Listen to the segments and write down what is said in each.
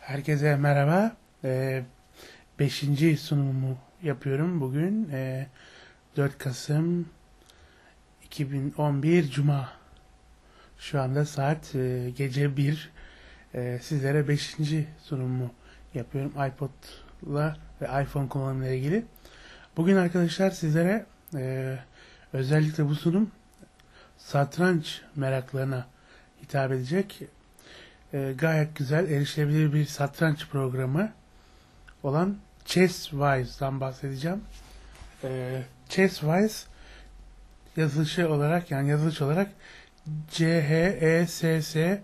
Herkese merhaba. 5. sunumumu yapıyorum bugün. 4 Kasım 2011 Cuma. Şu anda saat gece 1. Sizlere 5. sunumumu yapıyorum iPod'la ve iPhone kullanımıyla ilgili. Bugün arkadaşlar sizlere özellikle bu sunum satranç meraklarına hitap edecek. Gayet güzel, erişilebilir bir satranç programı olan Chesswise'dan bahsedeceğim. Chesswise yazılışı olarak CHESS-WISE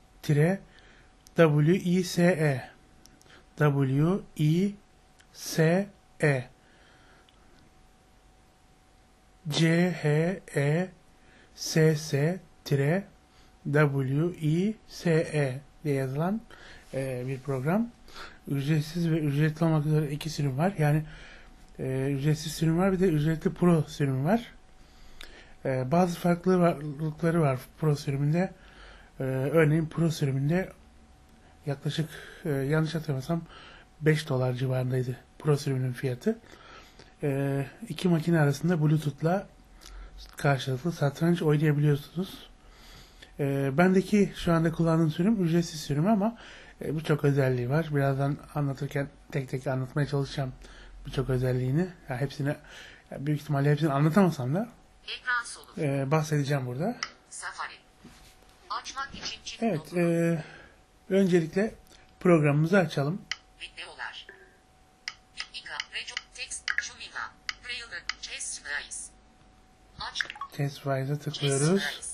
CHESS-WISE diye yazılan bir program. Ücretsiz ve ücretli olmak üzere iki sürüm var. Yani ücretsiz sürüm var, bir de ücretli pro sürüm var. Bazı farklılıkları var pro sürümünde. Örneğin pro sürümünde yaklaşık yanlış hatırlamıyorsam $5 civarındaydı pro sürümünün fiyatı. İki makine arasında Bluetooth'la karşılıklı satranç oynayabiliyorsunuz. Bendeki şu anda kullandığım sürüm ücretsiz sürüm ama birçok özelliği var. Birazdan anlatırken tek tek anlatmaya çalışacağım birçok özelliğini. Hepsini büyük ihtimalle hepsini anlatamasam da bahsedeceğim burada. Safari. Açmak için çift Evet, öncelikle programımızı açalım. Videolar. Vika, Reco, Text, Şuvika, Braille, Chesswize. Aç. Chesswise'a tıklıyoruz. Chesswize.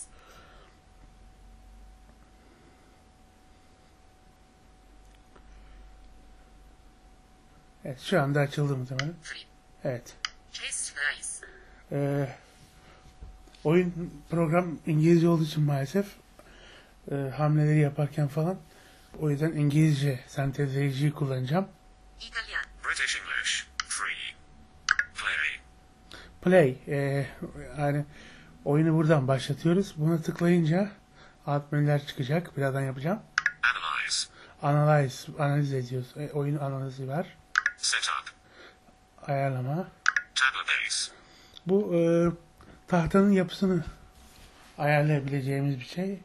Evet, şu anda açıldı muhtemelen. Free. Evet. Chesswize. Oyun program İngilizce olduğu için maalesef hamleleri yaparken falan o yüzden İngilizce sentezleyiciyi kullanacağım. İtalyan. British English. Free. Play. Play. Yani oyunu buradan başlatıyoruz. Buna tıklayınca alt menüler çıkacak. Birazdan yapacağım. Analyze. Analiz ediyoruz. Oyun analizi var. Setup. Ayarlama. Tabler base. Bu tahtanın yapısını ayarlayabileceğimiz bir şey.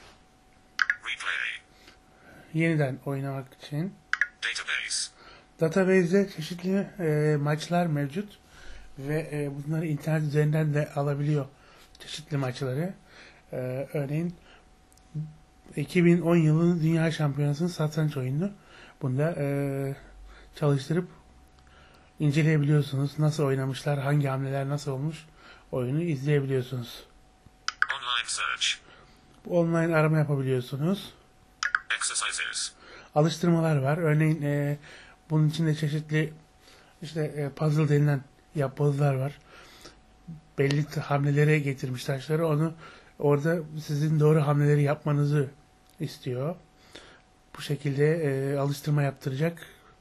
Replay. Yeniden oynamak için. Database. Database'de çeşitli maçlar mevcut ve bunları internet üzerinden de alabiliyor çeşitli maçları. Örneğin 2010 yılı Dünya Şampiyonası'nın satranç oyunu. Bunda çalıştırıp inceleyebiliyorsunuz. Nasıl oynamışlar, hangi hamleler nasıl olmuş oyunu izleyebiliyorsunuz. Online search. Online arama yapabiliyorsunuz. Exercises. Alıştırmalar var. Örneğin bunun içinde çeşitli puzzle denilen yapbozlar var. Belli hamlelere getirmiş taşları. Onu orada sizin doğru hamleleri yapmanızı istiyor. Bu şekilde alıştırma yaptıracak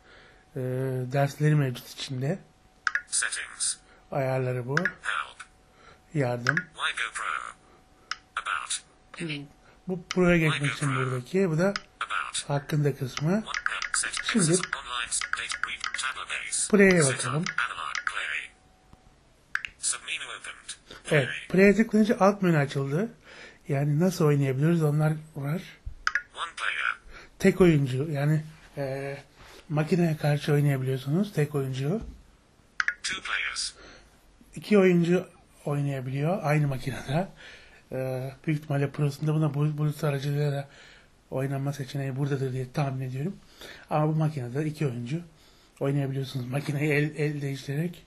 dersleri mevcut içinde. Settings. Ayarları bu. Help. Yardım. Why go pro? About. Bu proya geçmek için buradaki. Bu da About. hakkında kısmı. Set. Şimdi Online. Data. Read. Tabler base. play'e Setup. bakalım. Analyze. Play. Submenu opened. Evet. Play'e tıklayınca alt menü açıldı. Yani nasıl oynayabiliyoruz onlar var. One player. Tek oyuncu yani makineye karşı oynayabiliyorsunuz. Tek oyuncu. Two players. İki oyuncu oynayabiliyor aynı makinede. Büyük ihtimalle prosunda buna Bluetooth aracılığıyla da oynanma seçeneği buradadır diye tahmin ediyorum. Ama bu makinede iki oyuncu oynayabiliyorsunuz. Makineyi el değiştirerek.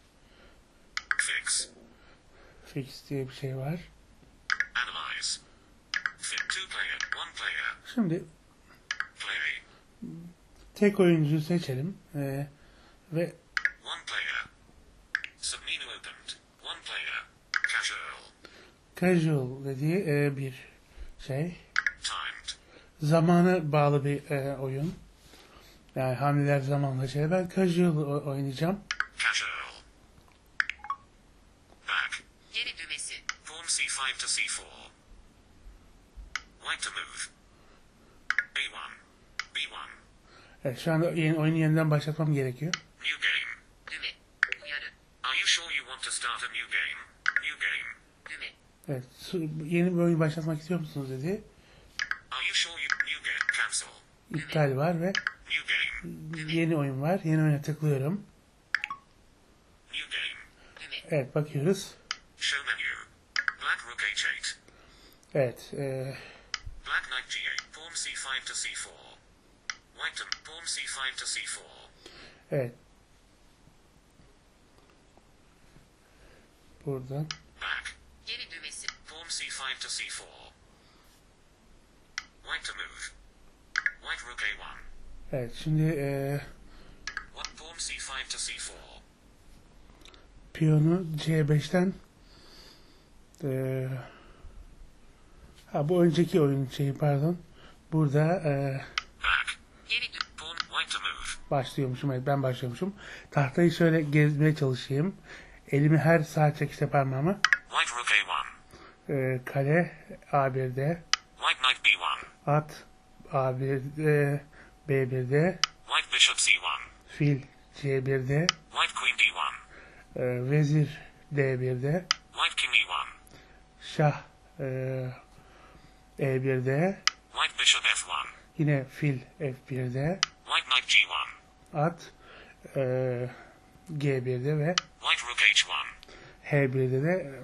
Fix. Fix diye bir şey var. Analyze. Fit. Two player. One player. Şimdi Play. tek oyuncuyu seçelim. Ve One player. Submenu opened. One player. Casual. casual dediği bir şey. Timed. Zamana bağlı bir oyun. Yani hamleler zamanla şey. Ben casual oynayacağım. Casual. Back. Geri düğmesi. Pawn c5 to c4. White to move. A1. B1. Evet, şu anda oyunu yeniden başlatmam gerekiyor. New game. Düğme. Uyarı. Are you sure you want to start a new game? New game. Düğme. Evet, yeni bir oyun başlatmak istiyor musunuz dedi. Are you sure you new game? Cancel. İptal var ve New game. yeni oyun var. Yeni oyuna tıklıyorum. New game. Düğme. Evet, bakıyoruz. Show menu. Black rook h8. Evet, Black knight g8. Pawn c5 to c4. White to pawn c5 to c4. evet. Buradan. Back. Geri düğmesi. Pawn c5 to c4. White to move. White rook a1. Evet, şimdi Pawn c5 to c4. piyonu C5'ten bu önceki oyun şeyi pardon. Burada Back. Geri düğme. Pawn white to move. başlıyormuşum. Evet, ben başlıyormuşum. Tahtayı şöyle gezmeye çalışayım. Elimi her sağ çekişte parmağımı. White rook a1. Kale A1'de. White knight b1. At A1'de. B1'de. White bishop c1. Fil C1'de. White queen d1. Vezir D1'de. White king e1. Şah E1'de. White bishop f1. Yine fil F1'de. White knight g1. At G1'de ve White rook h1. H1'de de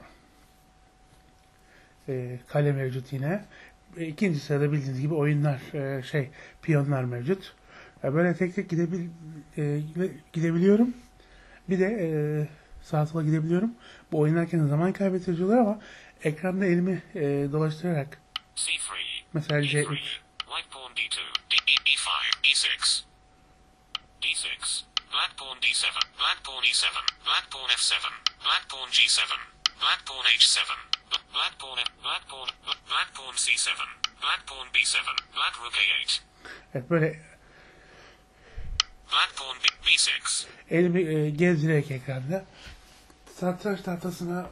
kale mevcut yine. İkinci sırada bildiğiniz gibi oyunlar, piyonlar mevcut. Böyle tek tek gidebiliyorum. Bir de sağa sola gidebiliyorum. Bu oynarken zaman kaybettirici olur ama ekranda elimi dolaştırarak c3. mesela e3. C3 White pawn d2. e5. e6. d6. Black pawn d7. Black pawn e7. Black pawn f7. Black pawn g7. Black pawn h7. Black pawn black pawn black pawn c7. Black pawn b7. Black rook a8. evet, böyle Black pawn b6. elimi gezdirerek ekranda satranç tahtasına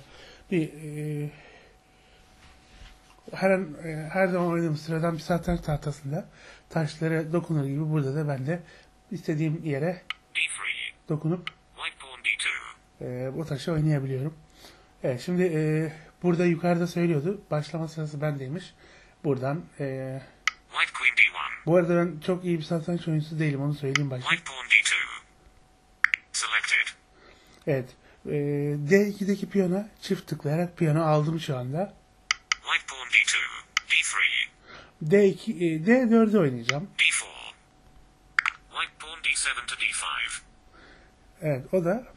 her zaman oynadığım sıradan bir satranç tahtasında taşlara dokunur gibi burada da ben de istediğim yere d3. dokunup White pawn d2. bu taşı oynayabiliyorum. Evet, şimdi burada yukarıda söylüyordu. Başlama sırası bendeymiş. Buradan White queen d1. bu arada ben çok iyi bir satranç oyuncusu değilim, onu söyleyeyim başta. White pawn d2. Selected. Evet. D2'deki piyona çift tıklayarak piyonu aldım şu anda. White pawn d2. d3. D4'ü oynayacağım. d4. White pawn d7 to d5. Evet, o da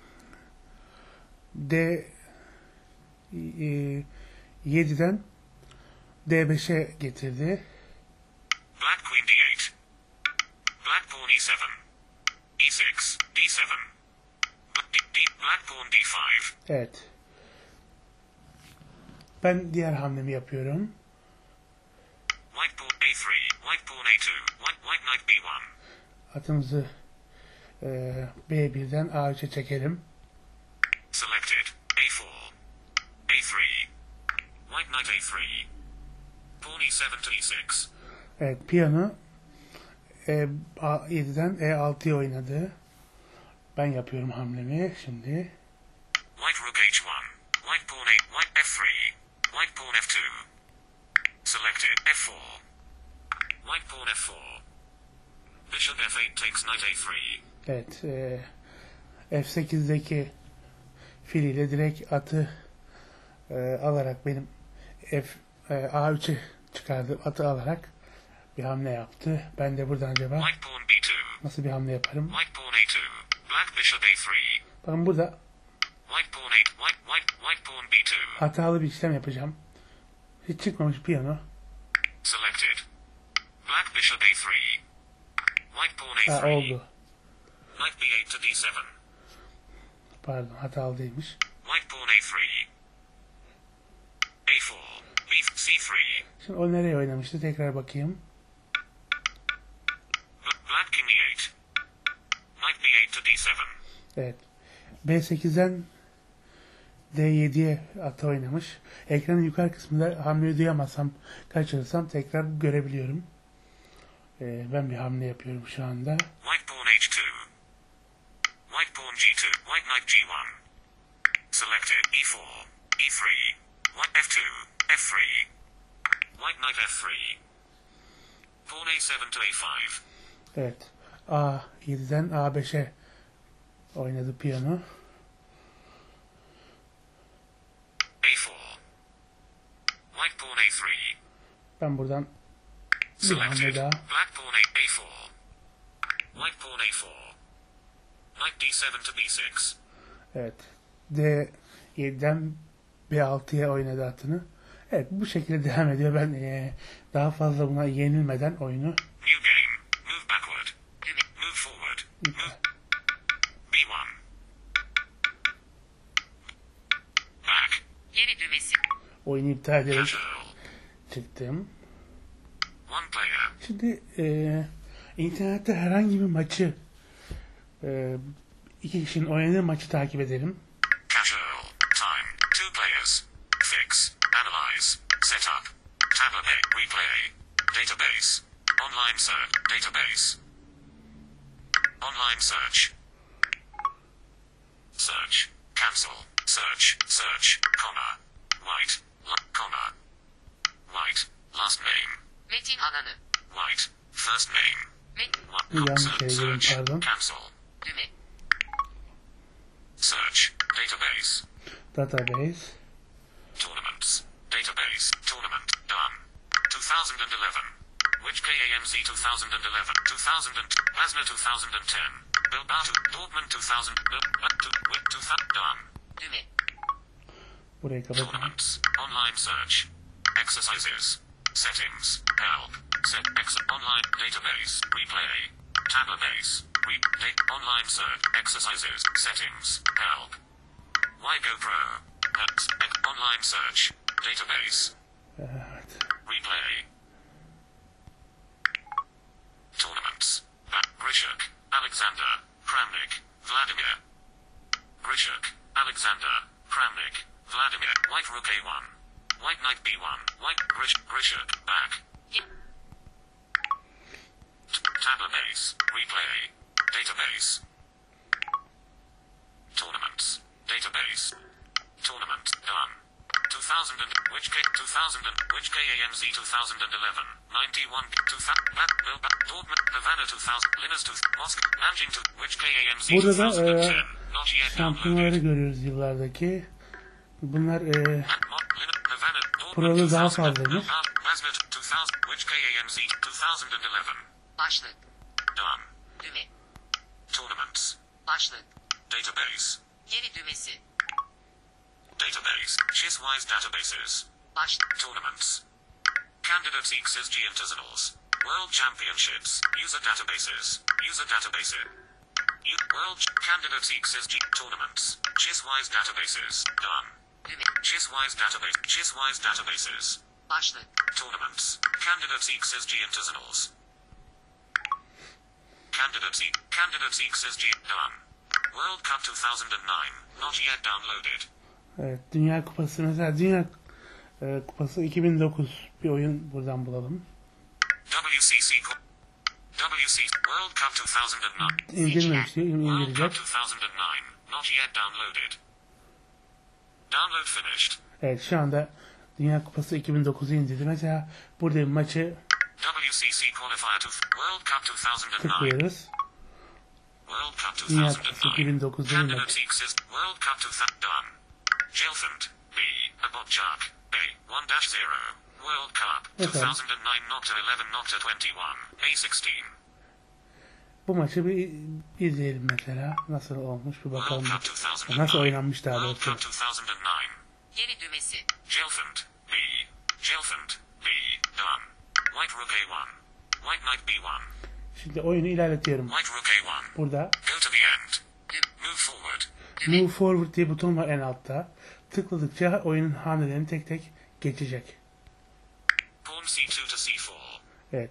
D7'den D5'e getirdi. Black queen d8. Black pawn e7. e6. d7. Black pawn d5. Evet. Ben diğer hamlemi yapıyorum. White pawn a3. White pawn a2. White knight b1. Atımızı B1'den A3'e çekelim. Selected. a4. a3. White knight a3. Pawn e7 to e6. Evet, piyano A7'den E6'ya oynadı. Ben yapıyorum hamlemi şimdi. White rook h1. White pawn a. White f3. White pawn f2. Selected. f4. White pawn f4. Bishop f8 takes knight a3. Evet, F8'deki filiyle direkt atı alarak benim A3'e çıkardım. Atı alarak bir hamle yaptı. Ben de buradan acaba White pawn b2. nasıl bir hamle yaparım? White pawn a2. Black bishop a3. Bakın burada White pawn 8. White pawn b2. hatalı bir işlem yapacağım. Hiç çıkmamış piyano. Selected. Black bishop a3. White pawn a3. Oldu. Knight b8 to d7. Pardon, hatalı değilmiş. White pawn a3. a4. b c3. Şimdi o nereye oynamıştı? Tekrar bakayım. Black king e8. Knight b8 to d7. Evet. B8'den D7'ye atı oynamış. Ekranın yukarı kısmında hamleyi duyamazsam, kaçırırsam tekrar görebiliyorum. Ben bir hamle yapıyorum şu anda. White pawn H2. White pawn G2. White knight G1. Selected. E4. E3. White F2. F3. White knight F3. Pawn A7 to A5. Evet. A7'den A5'e oynadı piyano. A4. White pawn A3. Ben buradan bir hamle Selected. daha. Black pawn A4. White pawn A4. Knight D7 to B6. Evet. D7'den B6'ya oynadı atını. Evet, bu şekilde devam ediyor. Ben daha fazla buna yenilmeden oyunu New game. Move backward. Move forward. Move. B1. Back. Geri düğmesi. oyunu iptal ederek Casual. çıktım. One player. Şimdi internette herhangi bir maçı iki kişinin oynadığı maçı takip edelim. Casual. Time. Two players. Fix. Analyze. Setup. Tablet. Replay. Database. Online search. Database. Online search. Search. Cancel. Search. Search. Comma. White. Comma. White. Last name. Metin alanı. White. First name. Yanlış yere girdim, Search. pardon. Cancel. Düğme. Search. Database. Database. Tournaments. Database. Tournament. Done. 2011. Which KAMZ 2011? 2000. Asna 2010. Bilbao. Dortmund 2000. 2000. Done. Düğme. Burayı kapatalım. Tournaments. Online search. Exercises. Settings. Help. Set. Online. Database. Replay. Tablerbase. Online search. Exercises. Settings. Help. Why GoPro? Online search. Database. Evet. Replay. Tournaments. Grishuk. Alexander. Kramnik. Vladimir. Grishuk. Alexander. Kramnik. Vladimir. White Rook A1. White Knight B1. White Grishuk. Back. Tablerbase. Replay. Database. Tournaments. Database. Tournament. Done. 2000 and which KAMZ 2011 91 2000 Dortmund Havana 2000 Linus 2000 Moscow Nanjing to which KAMZ Burada da 2010 not yet şampiyonları downloaded. görüyoruz yıllardaki. Bunlar Havana Pro'da Dortmund daha 2000 fazlaymış. Asna 2000 which KAMZ 2011 Başlık. done. Düğme. Tournaments. Başlık. Database. Geri düğmesi. Database. Chesswise databases. Başlık. Tournaments. Candidates XSG Internationals. World Championships. User databases. User databases. Candidates XSG Tournaments. Chesswise databases. Done. Düğme. Chesswise database. Chesswise databases. Başlık. Tournaments. Candidates XSG Internationals. Candidates XSG. Done. World Cup 2009. Not yet downloaded. evet, Dünya Kupası, mesela Dünya Kupası 2009 bir oyun buradan bulalım. WCC World Cup 2009. İndirmemiş diyor, World Cup indirecek. 2009. Not yet downloaded. Download finished. Evet, şu anda Dünya Kupası 2009'u indirdi. Mesela burada bir maçı WCC qualifier to World Cup 2009. tıklıyoruz. World Cup Dünya 2009. Kupası 2009'da bir Candidates maç. exist. World Cup 2000 done. Gelfand B. Abotchak A 1-0. World Cup Efendim? 2009 Nocta 11 Nocta 21 A16. Bu maçı bir izleyelim mesela. Nasıl olmuş bir bakalım. World Cup 2009. Nasıl oynanmış daha World doğrusu. Cup 2009. Geri düğmesi. Gelfand B. Gelfand B. Done. White Rook A1. White Knight B1. Şimdi oyunu ilerletiyorum. White Rook A1. Burada Go to the end. Move forward. Move Forward diye buton var en altta. Tıkladıkça oyunun hamlelerini tek tek geçecek. Pawn C2 to C4. Evet.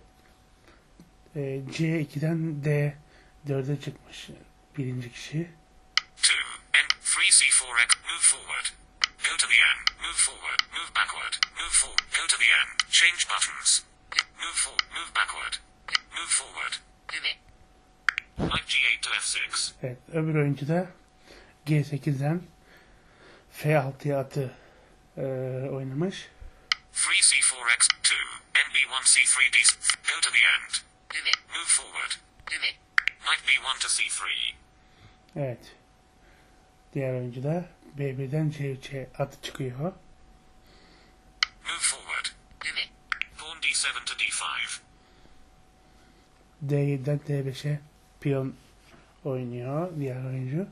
C2'den D4'e çıkmış birinci kişi. 2. End. 3 C4 X. Move forward. Go to the end. Move forward. Move backward. Move forward. Go to the end. Change buttons. Move forward. Move backward. Move forward. Düğme. Knight G8 to F6. Evet, öbür oyuncu da G8'den F6'ya atı oynamış. 3 C4 X2. NB1 C3 D. Go to the end. Düğme. Move forward. Düğme. Knight B1 to C3. Evet. Diğer oyuncu da B1'den C3'e atı çıkıyor. Move forward. Düğme. Pawn D7 to D5. D7'den D5'e piyon oynuyor diğer oyuncu.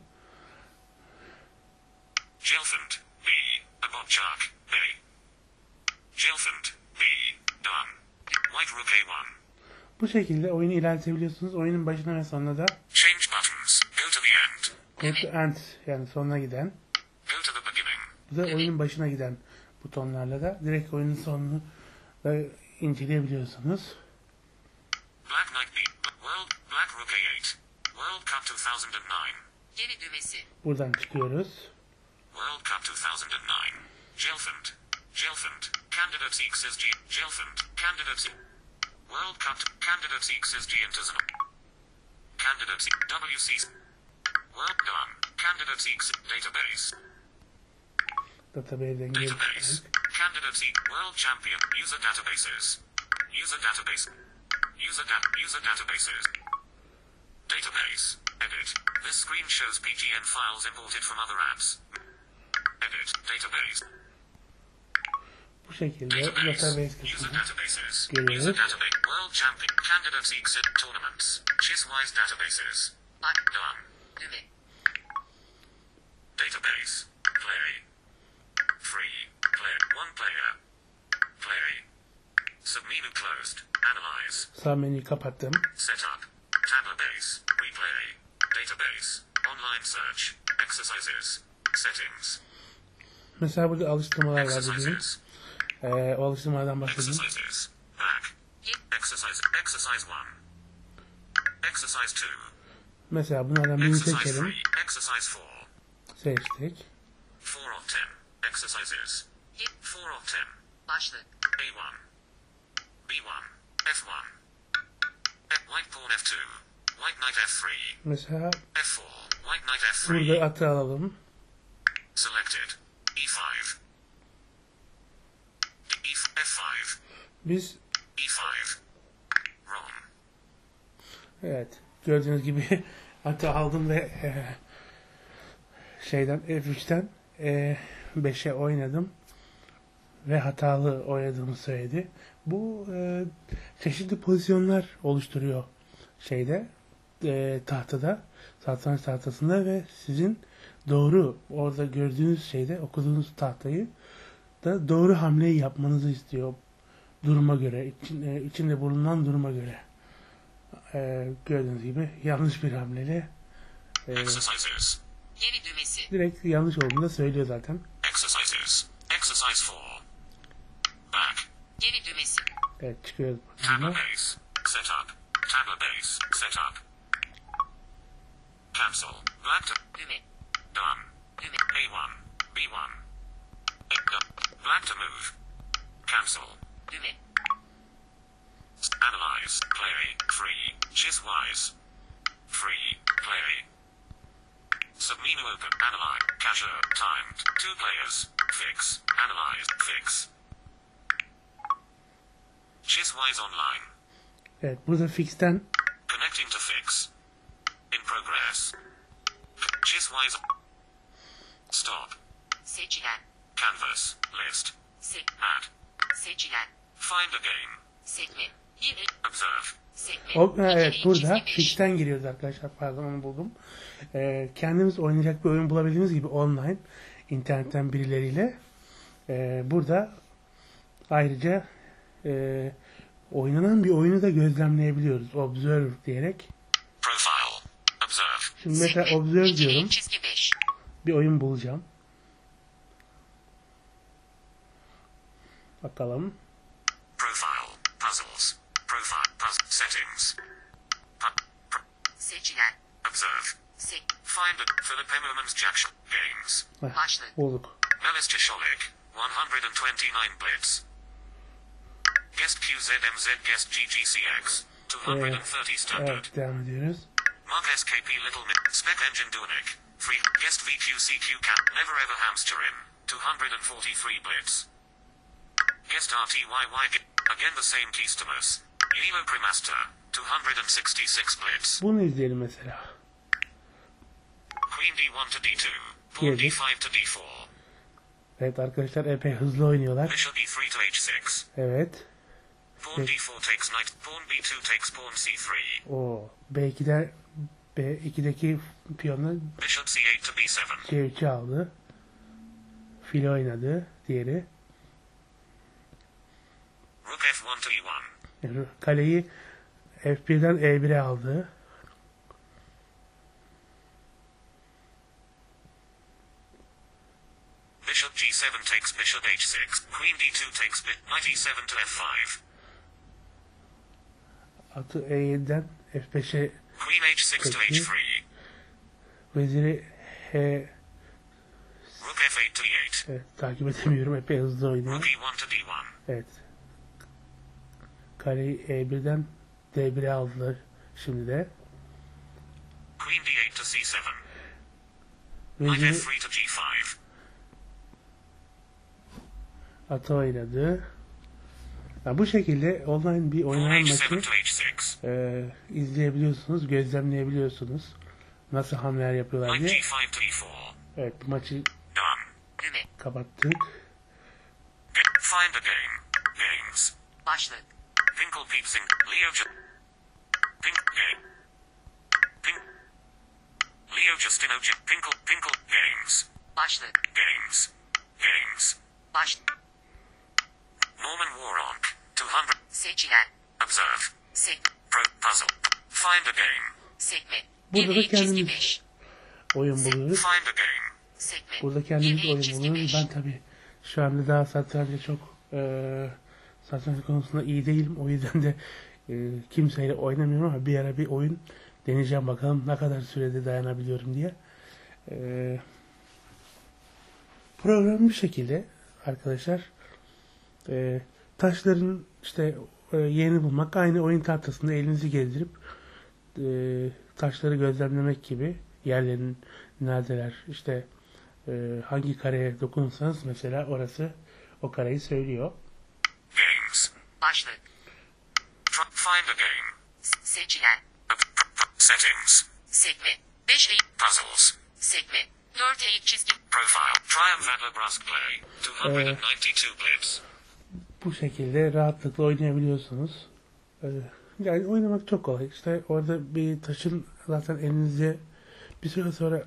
Gelfand B. Abotchak A. Gelfand B. Done. White Rook A1. Bu şekilde oyunu ilerletebiliyorsunuz. Oyunun başına ve sonuna da Change buttons. Go to the end. go to end, yani sonuna giden, Go to the beginning. bu da oyunun başına giden butonlarla da direkt oyunun sonunu da inceleyebiliyorsunuz. Black Knight B. Black Rook A8. World Cup 2009. Geri düğmesi. Buradan çıkıyoruz. World Cup 2009. Gelfand. Gelfand. Candidate seeks as G. Gelfand. Candidate World Cup. Candidate seeks as G enters an. Candidate WC. World done. Candidate seeks database. Database'den Database. girdik. Candidate seek world champion. User databases. User database. User databases. Database. Edit. This screen shows PGN files imported from other apps. Edit. Database. Bu şekilde Database. database User kısmına databases. giriyoruz. User database. World champion. Candidate seeks tournaments. Chesswise databases. Bak. Done. Düğme. Database. Play. Free. Play. One player. Play. Submenu closed. Analyze. Sağ menüyü kapattım. Setup. Database. Replay. Database. Online search. Exercises. Settings. Mesela burada alıştırmalar var dediğim. Exercises. O alıştırmalardan bahsedeyim. Exercises. Back. Exercise. Exercise 1. Exercise 2. Mesela bunlardan birini Exercise seçelim. 3. Exercise 4. Seçtik. 4 of 10. Exercises. 4 of 10. Başlık. A1. B1. F1. White pawn F2. White knight F3. Mesela F4. White knight F3. burada atı alalım. Selected. E5. F5. Biz E5. Wrong. evet gördüğünüz gibi atı aldım ve şeyden F3'ten 5'e oynadım ve hatalı oynadığımı söyledi. Bu çeşitli pozisyonlar oluşturuyor şeyde tahtada, satranç tahtasında ve sizin doğru orada gördüğünüz şeyde okuduğunuz tahtayı da doğru hamleyi yapmanızı istiyor duruma göre, içinde bulunan duruma göre. Gördüğünüz gibi yanlış bir hamleyle Exercises. Geri düğmesi. direkt yanlış olduğunu da söylüyor zaten. Exercises. Exercise 4. Back. Geri düğmesi. Evet çıkıyoruz Tabler buradan. base. Setup. Tabler base. Setup. Cancel. Black to Düğme. done. Düğme. A1. B1. Black to move. Cancel. Düğme. Analyze. Play. Free. Chesswise. Free. Play. Submenu open. Analyze. Cashier. Timed. 2 players. Fix. Analyze. Fix. Chesswise online. Evet burada fix'ten Connecting to fix. In progress. Chesswise. Stop. Seçilen. Canvas. List. Add. Seçilen. Find a game. Sekme. Yeni. Observe. Sekme. evet İkili burada çizgi beş. fix'ten giriyoruz arkadaşlar. Pardon onu buldum. Kendimiz oynayacak bir oyun bulabildiğimiz gibi online internetten birileriyle burada ayrıca oynanan bir oyunu da gözlemleyebiliyoruz. Observe diyerek. Profile. Observe. Şimdi mesela Sekme. observe İkili diyorum. çizgi 5. Bir oyun bulacağım. Bakalım. Profile. Puzzles. Profile. Puzzle. Settings. Seçilen. Observe. Find a Philip Emmerman's Jackson. Games. Heh, Başlık. bulduk. Melis Tisholik. 129 blitz. Guest QZMZ Guest GGCX. 230 standard. Evet, devam ediyoruz. Mark SKP Little Spec Engine Duanic. Free Guest VQCQ Cap. Never ever hamster in. 243 blitz. Guest RTYY. Again the same customers. Elo Primaster. 266 blitz. Bunu izleyelim mesela. Queen D1 to D2. Pawn Diyelim. D5 to D4. Evet arkadaşlar, epey hızlı oynuyorlar. Bishop E3 to H6. Evet. Pawn D4 takes knight. Pawn B2 takes pawn C3. O B2'deki piyonu Bishop C8 to B7. C3'e aldı. Fil oynadı. Diğeri. Rook F1 to E1. Kaleyi F1'den E1'e aldı. Bishop G7 takes bishop H6. Queen D2 takes knight E7 to F5. Atı E7'den F5'e Queen H6 to Peki. H3. veziri Rook F8 to E8. Evet, takip edemiyorum. Epey hızlı oynuyor. Rook E1 to D1. Evet. Kaleyi E1'den D1'e aldılar. Şimdi de. Queen D8 to C7. Knight Veziri F3 to G5. atı oynadı. Ya bu şekilde online bir Pawn oynanan H7 maçı to H6. izleyebiliyorsunuz, gözlemleyebiliyorsunuz. Nasıl hamleler yapıyorlar Knight diye. G5 to E4. Evet, bu maçı Done. Düğme. kapattık. Find a game. Games. Başlık. Pinkle Peepsing. Leo Pink Game. Pink. Leo Justino Pinkle Games. Başlık. Games. Games. Başlık. Norman Warhawk. 200. Seçilen. Observe. Sek. Puzzle. Find a game. Sekme. Burada da 1 çizgi kendimiz 5. oyun buluyoruz. Find a game. Sekme. Burada kendimiz 1 oyun çizgi buluyoruz. 5. Ben tabii şu anda daha satranca çok satranç konusunda iyi değilim. O yüzden de kimseyle oynamıyorum ama bir ara bir oyun deneyeceğim, bakalım ne kadar sürede dayanabiliyorum diye. Program bu şekilde arkadaşlar. Taşların işte yerini bulmak, aynı oyun tahtasında elinizi gezdirip taşları gözlemlemek gibi, yerlerin neredeler, işte hangi kareye dokunursanız mesela orası o kareyi söylüyor. Games. Başlık. Find a game. Seçilen. Settings. Sekme. 5 eğik. Puzzles. Sekme. 4 eğik çizgi. Profile. Triumph Adler Brusque Play. 292 blitz. Bu şekilde rahatlıkla oynayabiliyorsunuz. Yani oynamak çok kolay. İşte orada bir taşın zaten elinize bir süre sonra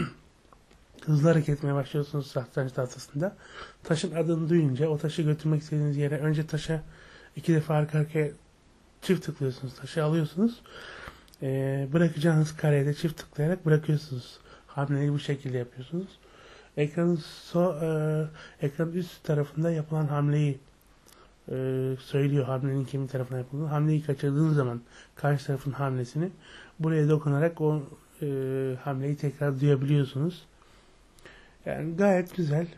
hızlı hareket etmeye başlıyorsunuz satranç tahtasında. Taşın adını duyunca o taşı götürmek istediğiniz yere önce taşa 2 defa arka arkaya çift tıklıyorsunuz. Taşı alıyorsunuz. Bırakacağınız kareye de çift tıklayarak bırakıyorsunuz. Hamleyi bu şekilde yapıyorsunuz. Ekranın ekranın üst tarafında yapılan hamleyi söylüyor, hamlenin kimin tarafına yapıldığını. Hamleyi kaçırdığınız zaman karşı tarafın hamlesini buraya dokunarak o hamleyi tekrar duyabiliyorsunuz. Yani gayet güzel.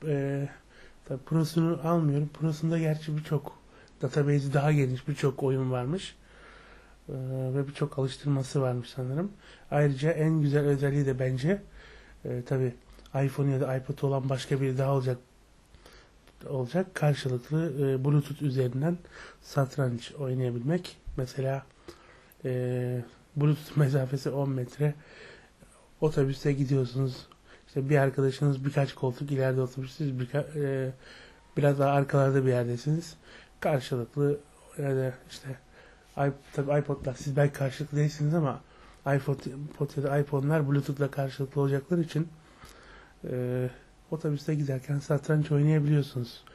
Tabii Pro'sunu almıyorum. Pro'sunda gerçi birçok database'i daha geniş, birçok oyun varmış. Ve birçok alıştırması varmış sanırım. Ayrıca en güzel özelliği de bence tabii iPhone ya da iPad olan başka biri daha olacak. Karşılıklı Bluetooth üzerinden satranç oynayabilmek. Mesela Bluetooth mesafesi 10 metre. Otobüste gidiyorsunuz. İşte bir arkadaşınız birkaç koltuk ileride oturmuş. Siz biraz daha arkalarda bir yerdesiniz. Karşılıklı yani işte tabii iPod'lar siz belki karşılıklı değilsiniz ama iPod ya da iPhone'lar Bluetooth'la karşılıklı olacakları için otobüste giderken satranç oynayabiliyorsunuz.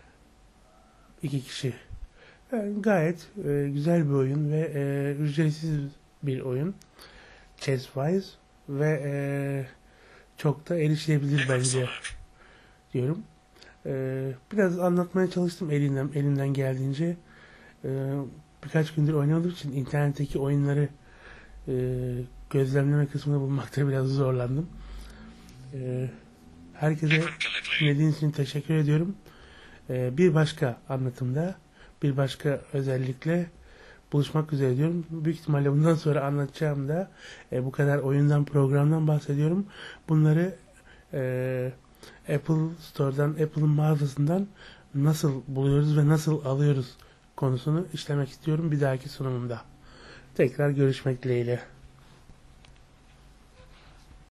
2 kişi. Yani gayet güzel bir oyun ve ücretsiz bir oyun. Chesswise ve çok da erişilebilir bence diyorum. Biraz anlatmaya çalıştım elimden geldiğince. Birkaç gündür oynadığım için internetteki oyunları gözlemleme kısmını bulmakta biraz zorlandım. Herkese dinlediğiniz için teşekkür ediyorum. Bir başka anlatımda, bir başka özellikle buluşmak üzere diyorum. Büyük ihtimalle bundan sonra anlatacağım da bu kadar oyundan, programdan bahsediyorum. Bunları Apple Store'dan, Apple'ın mağazasından nasıl buluyoruz ve nasıl alıyoruz konusunu işlemek istiyorum bir dahaki sunumumda. Tekrar görüşmek dileğiyle.